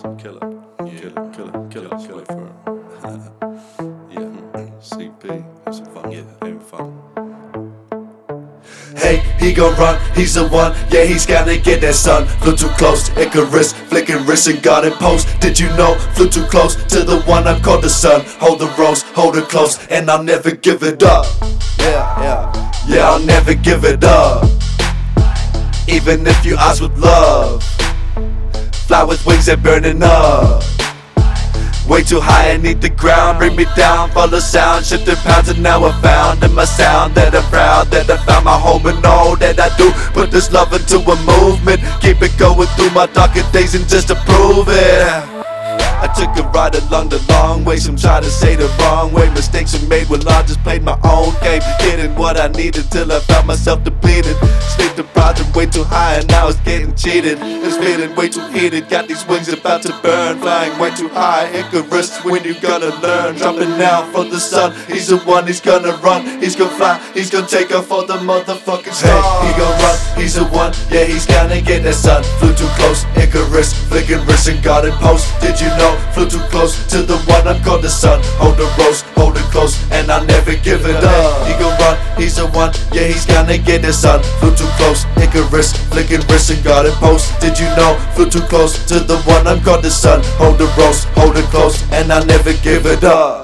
Kill it. Yeah. Kill it for yeah. CP. Have some fun. Yeah. Having fun. Hey, he gon' run, he's the one, yeah, he's gonna get that sun. Flew too close to Icarus, flicking wrists and got it post. Did you know, flew too close to the one I called the sun. Hold the rose, hold it close, and I'll never give it up. Yeah, I'll never give it up. Even if you ask with love, fly with wings that burning up. Way too high beneath the ground, bring me down, follow sound, shifting pounds, and now I found in my sound that I'm proud, that I found my home in all that I do. Put this love into a movement, keep it going through my darker days and just to prove it. I took a ride along the long way, some try to say the wrong way. Mistakes were made, well I just played my own game, getting what I needed till I found myself depleted. Sleep deprived and way too high and now it's getting cheated. It's feeling way too heated, got these wings about to burn. Flying way too high, Icarus, when you gonna learn? Dropping down from the sun, he's the one, he's gonna run. He's gonna fly, he's gonna take off for the motherfucking star. Hey, he gon' run, he's the one, yeah he's gonna get that sun. Flew too close, Icarus, flicking wrists and got it post. Did you know? Flew too close to the one I'm called the sun. Hold the rose, hold it close, and I'll never give it up. He gon' run, he's the one, yeah he's gonna get the sun. Flew too close, Icarus, flicking wrists and got it post. Did you know? Flew too close to the one I'm called the sun. Hold the rose, hold it close, and I'll never give it up.